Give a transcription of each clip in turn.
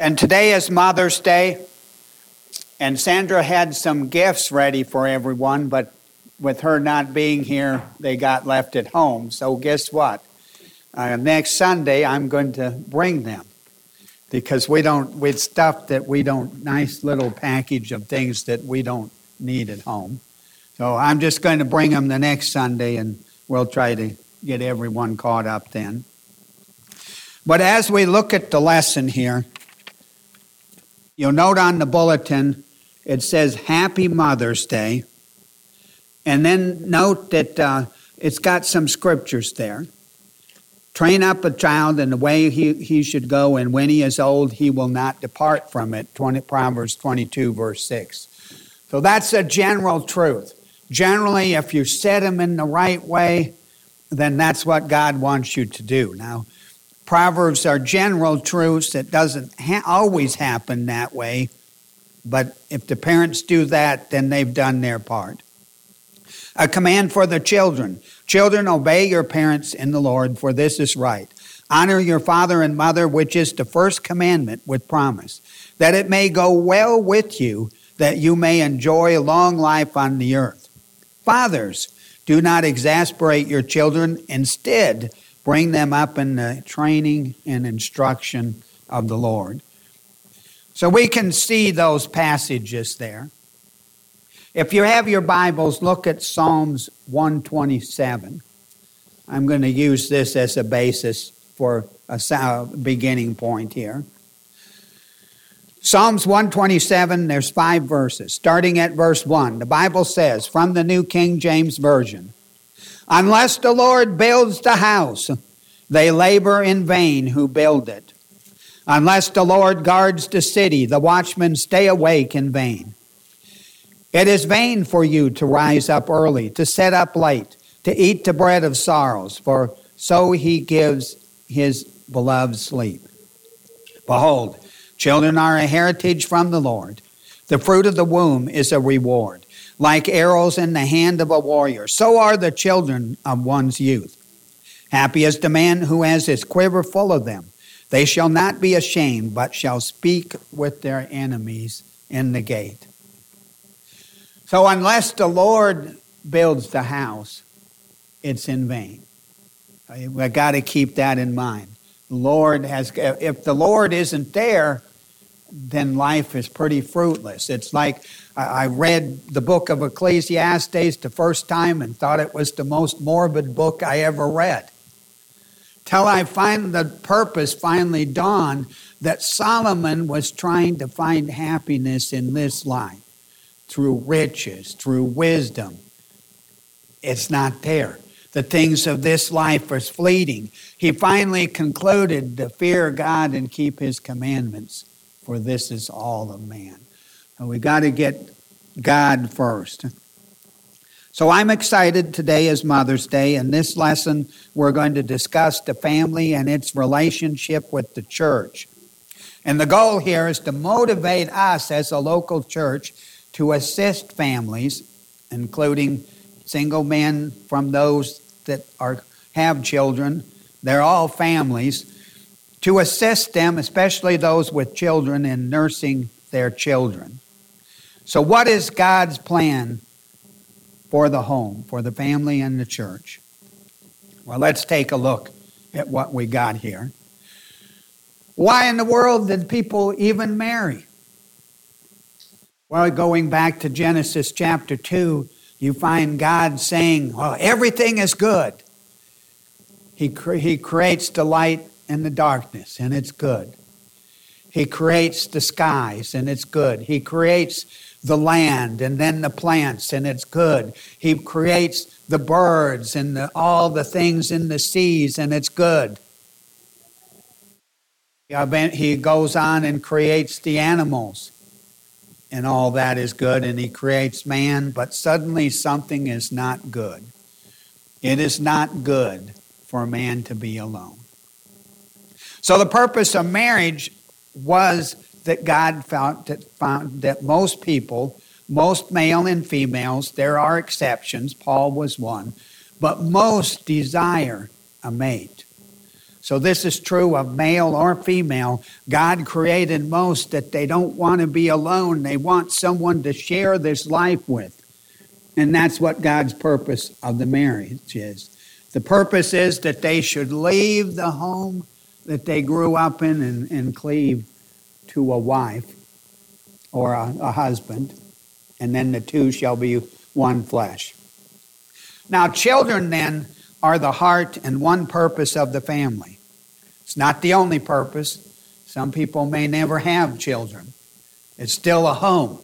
And today is Mother's Day, and Sandra had some gifts ready for everyone, but with her not being here, they got left at home. So guess what? Next Sunday, I'm going to bring them because with stuff that we don't, nice little package of things that we don't need at home. So I'm just going to bring them the next Sunday, and we'll try to get everyone caught up then. But as we look at the lesson here, you'll note on the bulletin, it says Happy Mother's Day. And then note that it's got some scriptures there. Train up a child in the way he should go, and when he is old, he will not depart from it. Proverbs 22, verse 6. So that's a general truth. Generally, if you set him in the right way, then that's what God wants you to do. Now, Proverbs are general truths. It doesn't always happen that way. But if the parents do that, then they've done their part. A command for the children. Children, obey your parents in the Lord, for this is right. Honor your father and mother, which is the first commandment with promise, that it may go well with you, that you may enjoy a long life on the earth. Fathers, do not exasperate your children. Instead, bring them up in the training and instruction of the Lord. So we can see those passages there. If you have your Bibles, look at Psalms 127. I'm going to use this as a basis for a beginning point here. Psalms 127, there's 5 verses. Starting at verse 1, the Bible says, from the New King James Version, unless the Lord builds the house, they labor in vain who build it. Unless the Lord guards the city, the watchmen stay awake in vain. It is vain for you to rise up early, to sit up late, to eat the bread of sorrows, for so he gives his beloved sleep. Behold, children are a heritage from the Lord. The fruit of the womb is a reward. Like arrows in the hand of a warrior, so are the children of one's youth. Happy is the man who has his quiver full of them. They shall not be ashamed, but shall speak with their enemies in the gate. So unless the Lord builds the house, it's in vain. We've got to keep that in mind. If the Lord isn't there, then life is pretty fruitless. It's like I read the book of Ecclesiastes the first time and thought it was the most morbid book I ever read. Till I find the purpose finally dawned that Solomon was trying to find happiness in this life through riches, through wisdom. It's not there. The things of this life are fleeting. He finally concluded to fear God and keep his commandments, for this is all of man. And we got to get God first. So I'm excited. Today is Mother's Day. In this lesson, we're going to discuss the family and its relationship with the church. And the goal here is to motivate us as a local church to assist families, including single men from those that have children. They're all families. To assist them, especially those with children, in nursing their children. So what is God's plan for the home, for the family and the church? Well, let's take a look at what we got here. Why in the world did people even marry? Well, going back to Genesis chapter 2, you find God saying, well, everything is good. He creates the light and the darkness, and it's good. He creates the skies, and it's good. He creates the land and then the plants, and it's good. He creates the birds and all the things in the seas, and it's good. He goes on and creates the animals, and all that is good, and he creates man, but suddenly something is not good. It is not good for a man to be alone. So the purpose of marriage was that God found that most people, most male and females, there are exceptions, Paul was one, but most desire a mate. So this is true of male or female. God created most that they don't want to be alone. They want someone to share this life with. And that's what God's purpose of the marriage is. The purpose is that they should leave the home that they grew up in and cleave to a wife or a husband. And then the two shall be one flesh. Now, children then are the heart and one purpose of the family. It's not the only purpose. Some people may never have children. It's still a home.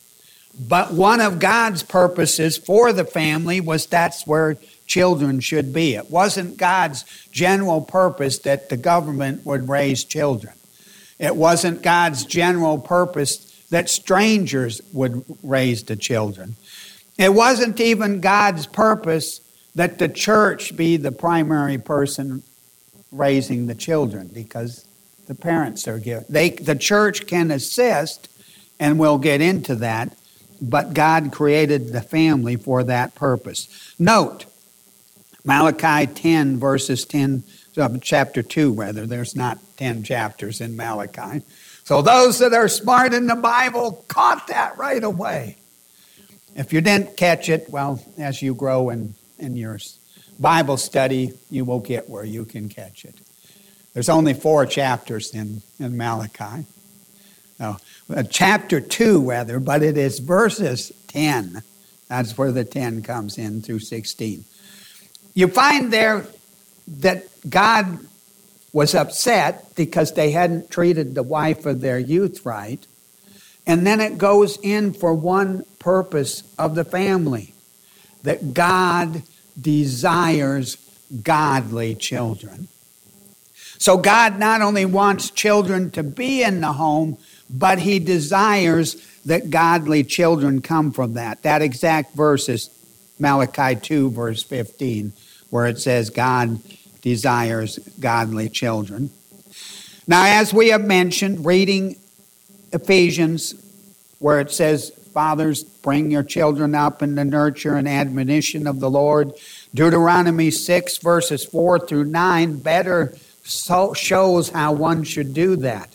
But one of God's purposes for the family was that's where children should be. It wasn't God's general purpose that the government would raise children. It wasn't God's general purpose that strangers would raise the children. It wasn't even God's purpose that the church be the primary person raising the children, because the parents are given. The church can assist, and we'll get into that, but God created the family for that purpose. Note, Malachi 10, verses 10, chapter 2, rather. There's not 10 chapters in Malachi. So those that are smart in the Bible caught that right away. If you didn't catch it, well, as you grow in your Bible study, you will get where you can catch it. There's only 4 chapters in Malachi. No, chapter 2, rather, but it is verses 10. That's where the 10 comes in through 16. You find there that God was upset because they hadn't treated the wife of their youth right. And then it goes in for one purpose of the family, that God desires godly children. So God not only wants children to be in the home, but he desires that godly children come from that. That exact verse is Malachi 2, verse 15, where it says God desires godly children. Now, as we have mentioned, reading Ephesians, where it says, fathers, bring your children up in the nurture and admonition of the Lord. Deuteronomy 6, verses 4 through 9, better shows how one should do that.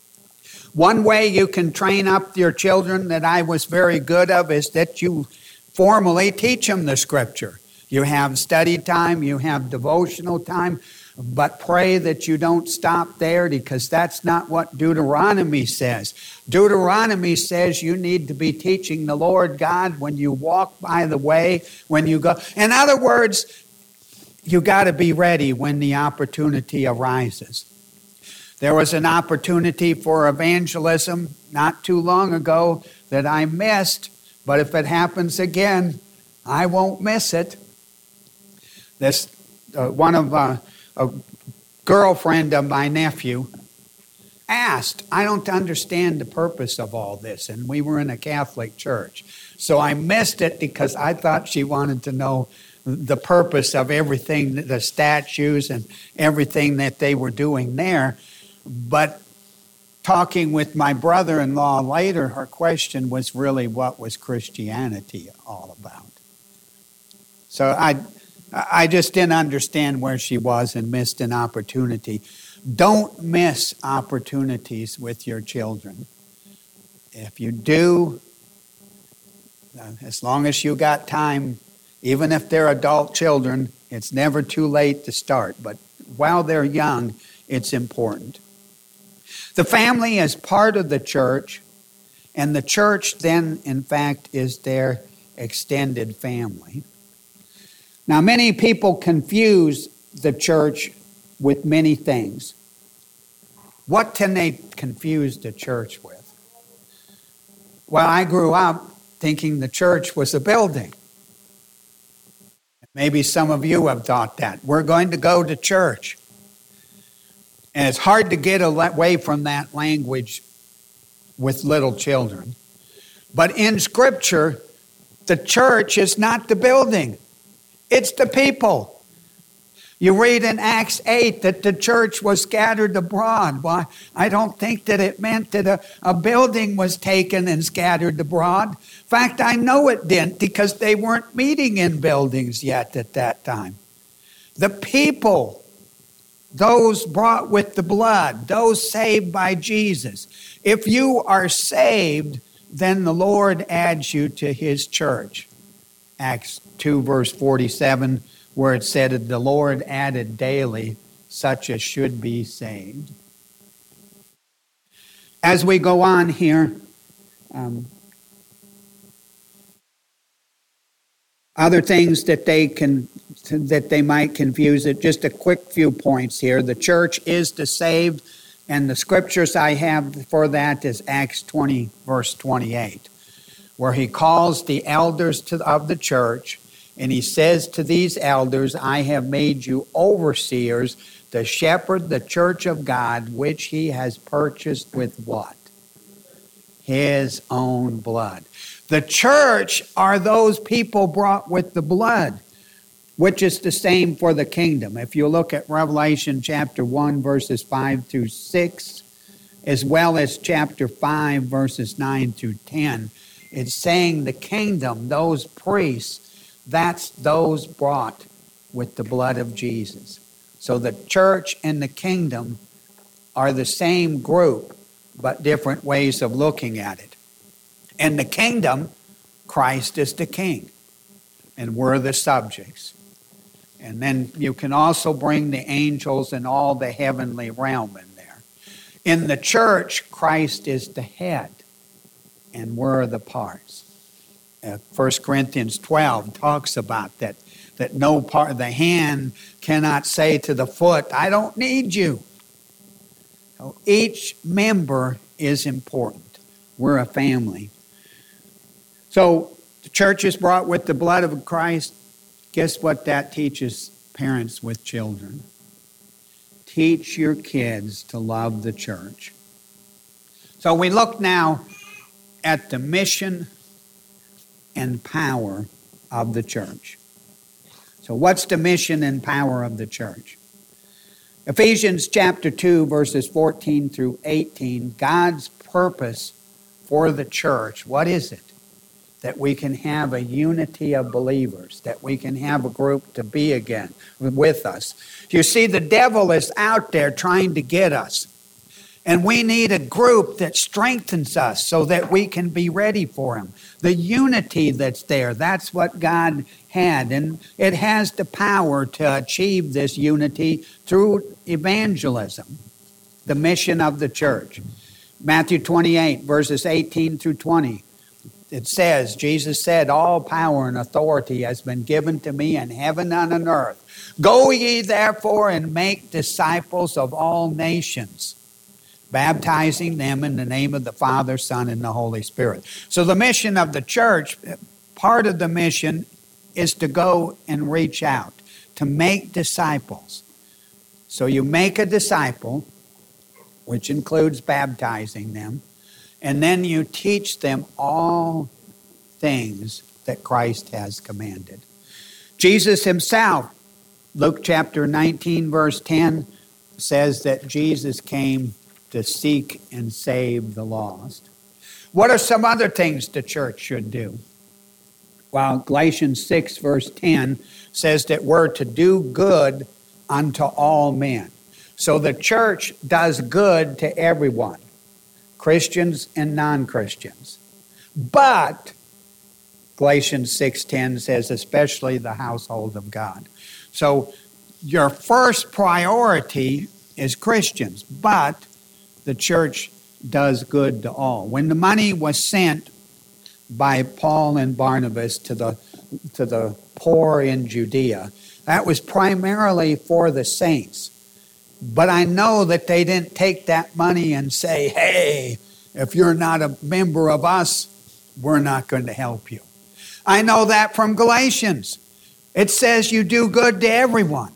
One way you can train up your children that I was very good of is that you formally teach them the Scripture. You have study time, you have devotional time, but pray that you don't stop there, because that's not what Deuteronomy says. Deuteronomy says you need to be teaching the Lord God when you walk by the way, when you go. In other words, you got to be ready when the opportunity arises. There was an opportunity for evangelism not too long ago that I missed, but if it happens again, I won't miss it. A girlfriend of my nephew asked, I don't understand the purpose of all this, and we were in a Catholic church. So I missed it because I thought she wanted to know the purpose of everything, the statues and everything that they were doing there. But talking with my brother-in-law later, her question was really, what was Christianity all about? So I just didn't understand where she was and missed an opportunity. Don't miss opportunities with your children. If you do, as long as you got time, even if they're adult children, it's never too late to start. But while they're young, it's important. The family is part of the church, and the church then, in fact, is their extended family. Now, many people confuse the church with many things. What can they confuse the church with? Well, I grew up thinking the church was a building. Maybe some of you have thought that. We're going to go to church. And it's hard to get away from that language with little children. But in Scripture, the church is not the building. It's the people. You read in Acts 8 that the church was scattered abroad. Well, I don't think that it meant that a building was taken and scattered abroad. In fact, I know it didn't, because they weren't meeting in buildings yet at that time. The people those brought with the blood, those saved by Jesus. If you are saved, then the Lord adds you to his church. Acts 2 verse 47, where it said that the Lord added daily such as should be saved. As we go on here, other things that they might confuse it. Just a quick few points here. The church is the saved, and the scriptures I have for that is Acts 20, verse 28, where he calls the elders of the church, and he says to these elders, I have made you overseers to shepherd the church of God, which he has purchased with what? His own blood. The church are those people brought with the blood, which is the same for the kingdom. If you look at Revelation chapter 1, verses 5 through 6, as well as chapter 5, verses 9 through 10, it's saying the kingdom, those priests, that's those brought with the blood of Jesus. So the church and the kingdom are the same group, but different ways of looking at it. In the kingdom, Christ is the king, and we're the subjects. And then you can also bring the angels and all the heavenly realm in there. In the church, Christ is the head, and we're the parts. 1 Corinthians 12 talks about that no part of the hand cannot say to the foot, I don't need you. So each member is important. We're a family. So the church is brought with the blood of Christ. Guess what that teaches parents with children? Teach your kids to love the church. So we look now at the mission and power of the church. So what's the mission and power of the church? Ephesians chapter 2, verses 14 through 18, God's purpose for the church, what is it? That we can have a unity of believers, that we can have a group to be again with us. You see, the devil is out there trying to get us. And we need a group that strengthens us so that we can be ready for him. The unity that's there, that's what God had. And it has the power to achieve this unity through evangelism, the mission of the church. Matthew 28, verses 18 through 20. It says, Jesus said, all power and authority has been given to me in heaven and on earth. Go ye therefore and make disciples of all nations, baptizing them in the name of the Father, Son, and the Holy Spirit. So the mission of the church, part of the mission is to go and reach out, to make disciples. So you make a disciple, which includes baptizing them, and then you teach them all things that Christ has commanded. Jesus himself, Luke chapter 19, verse 10, says that Jesus came to seek and save the lost. What are some other things the church should do? Well, Galatians 6, verse 10 says that we're to do good unto all men. So the church does good to everyone, Christians and non-Christians. But Galatians 6:10 says especially the household of God. So your first priority is Christians, but the church does good to all. When the money was sent by Paul and Barnabas to the poor in Judea, that was primarily for the saints. But I know that they didn't take that money and say, hey, if you're not a member of us, we're not going to help you. I know that from Galatians. It says you do good to everyone.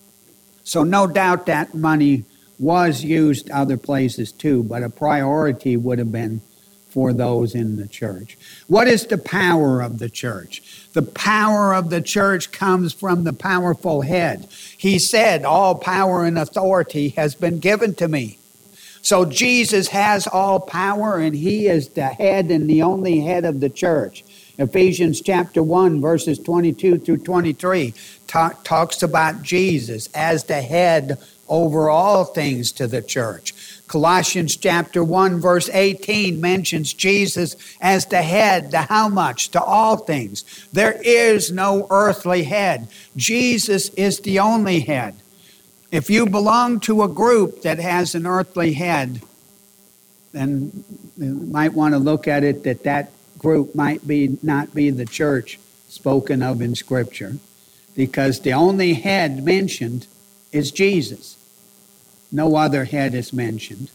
So no doubt that money was used other places too, but a priority would have been for those in the church. What is the power of the church? The power of the church comes from the powerful head. He said, all power and authority has been given to me. So Jesus has all power, and he is the head and the only head of the church. Ephesians chapter 1, verses 22 through 23 talks about Jesus as the head over all things to the church. Colossians chapter 1, verse 18 mentions Jesus as the head, to how much? To all things. There is no earthly head. Jesus is the only head. If you belong to a group that has an earthly head, then you might want to look at it that group might not be the church spoken of in Scripture, because the only head mentioned is Jesus. No other head is mentioned.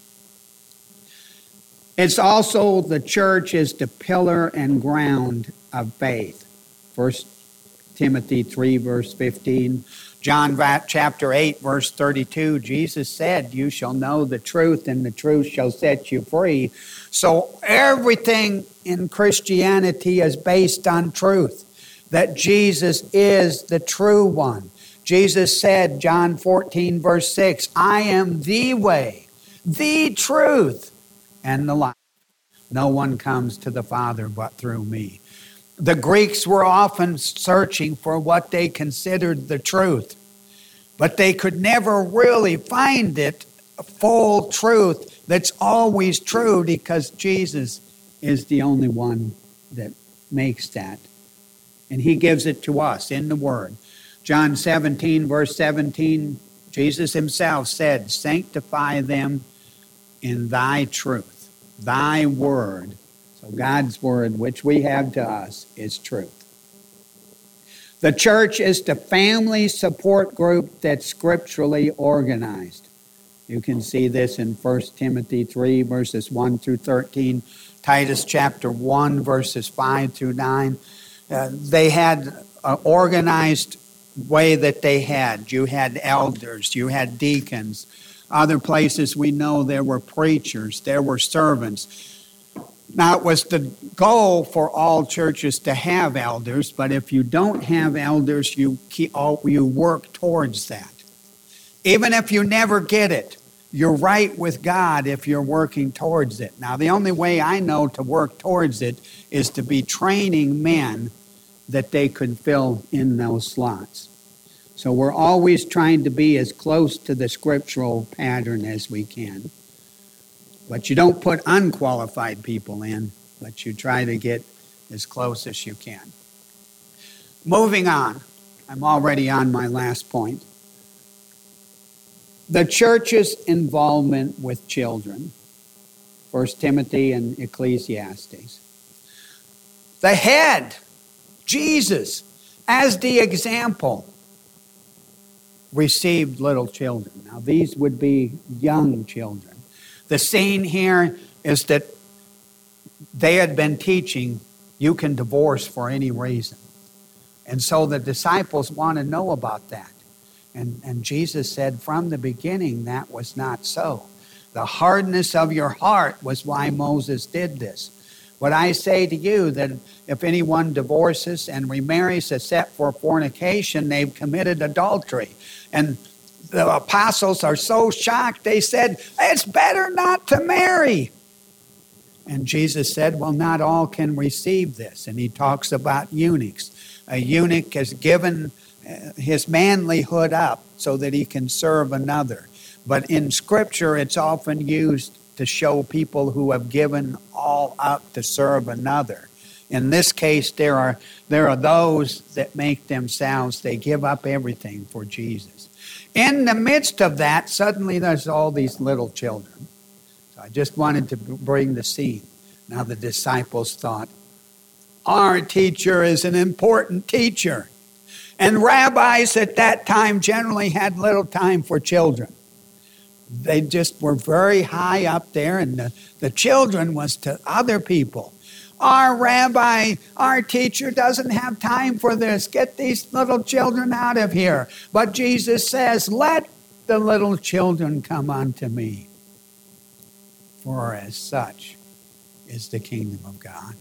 It's also the church is the pillar and ground of faith. 1 Timothy 3, verse 15. John chapter 8, verse 32, Jesus said, "You shall know the truth, and the truth shall set you free." So everything in Christianity is based on truth, that Jesus is the true one. Jesus said, John 14, verse 6, "I am the way, the truth, and the life. No one comes to the Father but through me." The Greeks were often searching for what they considered the truth, but they could never really find it, full truth that's always true, because Jesus is the only one that makes that. And he gives it to us in the Word. John 17, verse 17, Jesus himself said, "Sanctify them in thy truth." Thy word. So God's word, which we have to us, is truth. The church is the family support group that's scripturally organized. You can see this in 1 Timothy 3, verses 1 through 13, Titus chapter 1, verses 5 through 9. They had an organized way that they had. You had elders, you had deacons. Other places we know there were preachers, there were servants. Now, it was the goal for all churches to have elders, but if you don't have elders, you work towards that. Even if you never get it, you're right with God if you're working towards it. Now, the only way I know to work towards it is to be training men that they could fill in those slots. So we're always trying to be as close to the scriptural pattern as we can. But you don't put unqualified people in, but you try to get as close as you can. Moving on. I'm already on my last point. The church's involvement with children. 1 Timothy and Ecclesiastes. The head, Jesus, as the example, received little children. Now, these would be young children. The scene here is that they had been teaching you can divorce for any reason. And so the disciples want to know about that. And Jesus said from the beginning that was not so. The hardness of your heart was why Moses did this. But I say to you that if anyone divorces and remarries except for fornication, they've committed adultery. And the apostles are so shocked, they said, "It's better not to marry." And Jesus said, well, not all can receive this. And he talks about eunuchs. A eunuch has given his manlyhood up so that he can serve another. But in Scripture, it's often used to show people who have given all up to serve another. In this case, there are those that make themselves, they give up everything for Jesus. In the midst of that, suddenly there's all these little children. So I just wanted to bring the scene. Now the disciples thought, our teacher is an important teacher. And rabbis at that time generally had little time for children. They just were very high up there, and the children was to other people. Our rabbi, our teacher doesn't have time for this. Get these little children out of here. But Jesus says, let the little children come unto me, for as such is the kingdom of God.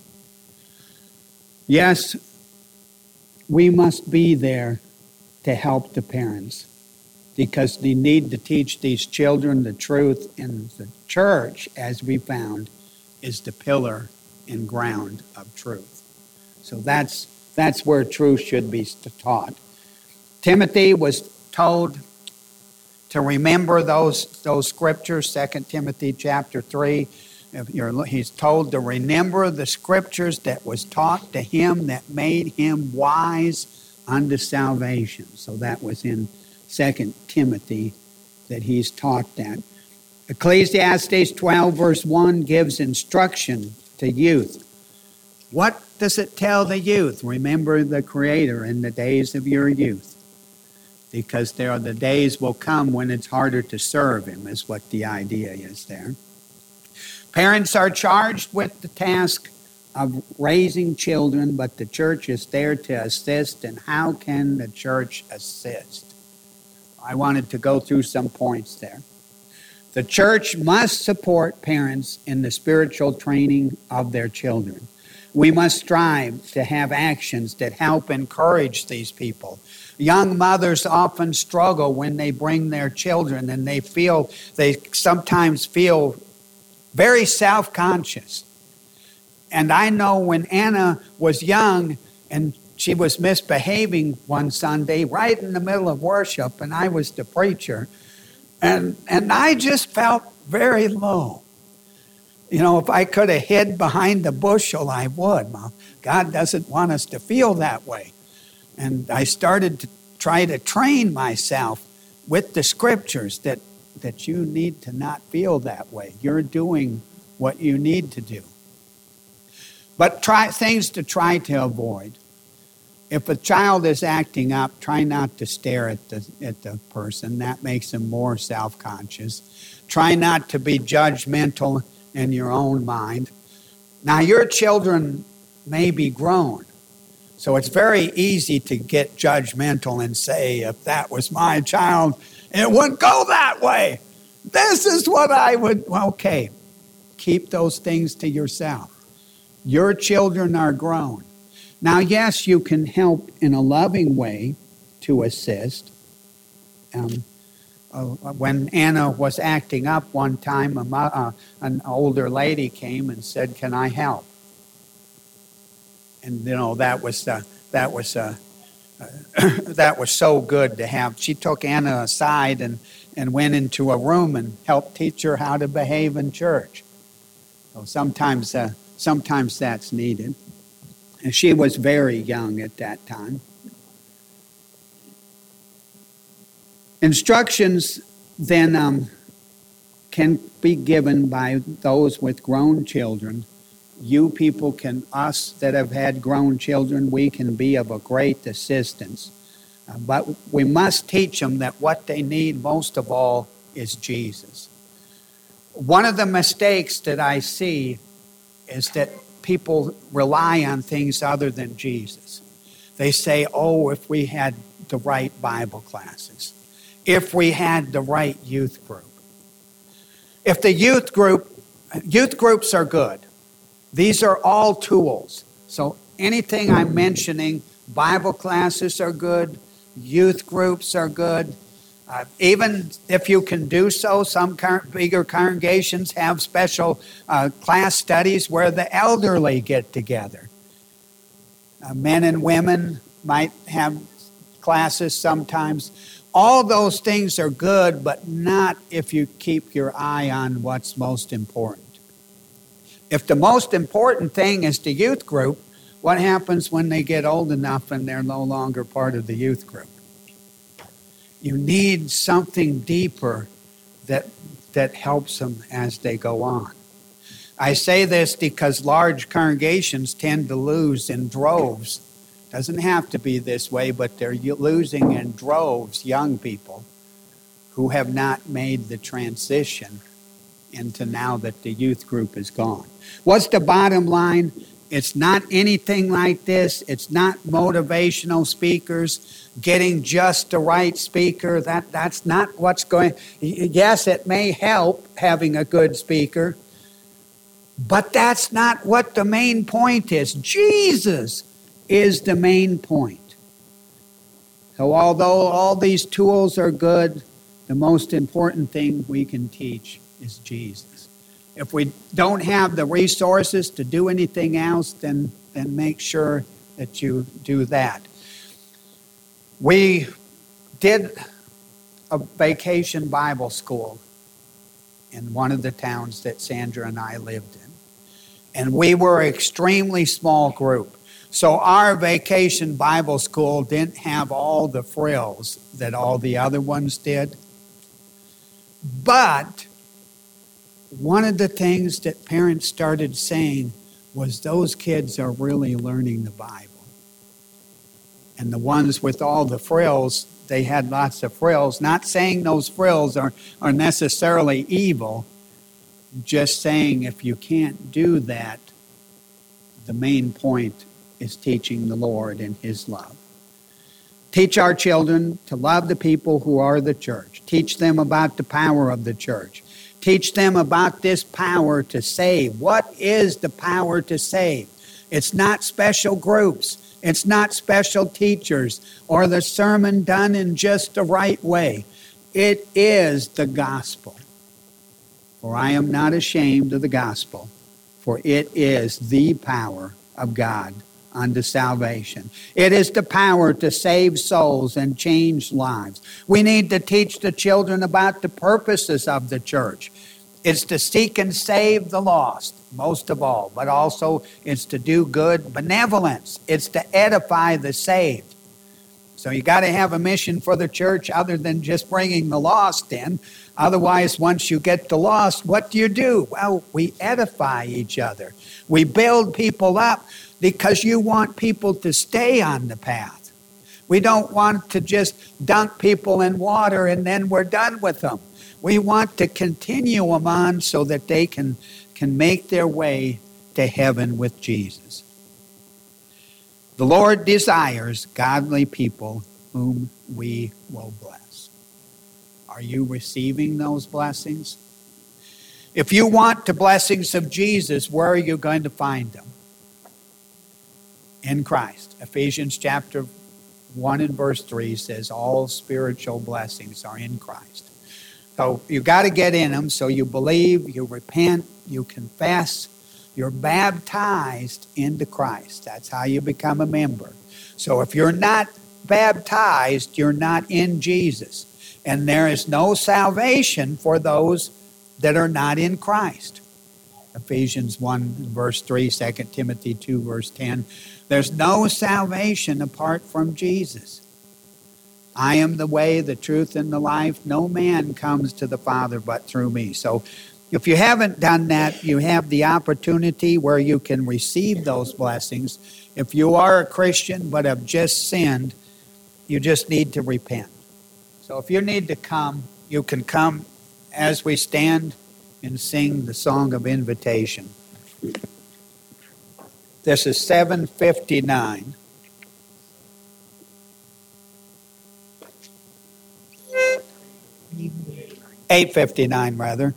Yes, we must be there to help the parents, because they need to teach these children the truth, and the church, as we found, is the pillar and ground of truth. So that's where truth should be taught. Timothy was told to remember those scriptures, 2 Timothy chapter 3. He's told to remember the scriptures that was taught to him that made him wise unto salvation. So that was in 2 Timothy that he's taught that. Ecclesiastes 12 verse 1 gives instruction to youth. What does it tell the youth? Remember the Creator in the days of your youth. Because there are the days will come when it's harder to serve him, is what the idea is there. Parents are charged with the task of raising children, but the church is there to assist. And how can the church assist? I wanted to go through some points there. The church must support parents in the spiritual training of their children. We must strive to have actions that help encourage these people. Young mothers often struggle when they bring their children, and they sometimes feel very self-conscious. And I know when Anna was young and she was misbehaving one Sunday right in the middle of worship, and I was the preacher, and I just felt very low. You know, if I could have hid behind the bushel, I would. God doesn't want us to feel that way. And I started to try to train myself with the scriptures that you need to not feel that way. You're doing what you need to do. But things to try to avoid. If a child is acting up, try not to stare at the person. That makes them more self-conscious. Try not to be judgmental in your own mind. Now, your children may be grown, so it's very easy to get judgmental and say, if that was my child, it wouldn't go that way. This is what I would. Okay, keep those things to yourself. Your children are grown. Now, yes, you can help in a loving way to assist. When Anna was acting up one time, an older lady came and said, "Can I help?" And that was so good to have. She took Anna aside and went into a room and helped teach her how to behave in church. So sometimes that's needed. And she was very young at that time. Instructions then can be given by those with grown children. You people us that have had grown children, we can be of a great assistance. But we must teach them that what they need most of all is Jesus. One of the mistakes that I see is that people rely on things other than Jesus. They say, if we had the right Bible classes, if we had the right youth group. If the youth groups are good. These are all tools. So anything I'm mentioning, Bible classes are good, youth groups are good. Even if you can do so, some bigger congregations have special class studies where the elderly get together. Men and women might have classes sometimes. All those things are good, but not if you keep your eye on what's most important. If the most important thing is the youth group, what happens when they get old enough and they're no longer part of the youth group? You need something deeper that helps them as they go on. I say this because large congregations tend to lose in droves. Doesn't have to be this way, but they're losing in droves young people who have not made the transition into now that the youth group is gone. What's the bottom line? It's not anything like this. It's not motivational speakers, getting just the right speaker. That's not what's going. Yes, it may help having a good speaker, but that's not what the main point is. Jesus is the main point. So although all these tools are good, the most important thing we can teach is Jesus. If we don't have the resources to do anything else, then make sure that you do that. We did a vacation Bible school in one of the towns that Sandra and I lived in. And we were an extremely small group. So our vacation Bible school didn't have all the frills that all the other ones did. But one of the things that parents started saying was those kids are really learning the Bible. And the ones with all the frills, they had lots of frills. Not saying those frills are necessarily evil, just saying if you can't do that, the main point is teaching the Lord and His love. Teach our children to love the people who are the church. Teach them about the power of the church. Teach them about this power to save. What is the power to save? It's not special groups. It's not special teachers or the sermon done in just the right way. It is the gospel. For I am not ashamed of the gospel, for it is the power of God unto salvation. It is the power to save souls and change lives. We need to teach the children about the purposes of the church. It's to seek and save the lost, most of all, but also it's to do good benevolence. It's to edify the saved. So you got to have a mission for the church other than just bringing the lost in. Otherwise, once you get the lost, what do? Well, we edify each other. We build people up because you want people to stay on the path. We don't want to just dunk people in water and then we're done with them. We want to continue them on so that they can make their way to heaven with Jesus. The Lord desires godly people whom we will bless. Are you receiving those blessings? If you want the blessings of Jesus, where are you going to find them? In Christ. Ephesians chapter 1 and verse 3 says all spiritual blessings are in Christ. So you got to get in them. So you believe, you repent, you confess, you're baptized into Christ. That's how you become a member. So if you're not baptized, you're not in Jesus. And there is no salvation for those that are not in Christ. Ephesians 1 verse 3, 2 Timothy 2 verse 10. There's no salvation apart from Jesus. I am the way, the truth, and the life. No man comes to the Father but through me. So if you haven't done that, you have the opportunity where you can receive those blessings. If you are a Christian but have just sinned, you just need to repent. So if you need to come, you can come as we stand and sing the song of invitation. This is 759. 859 rather.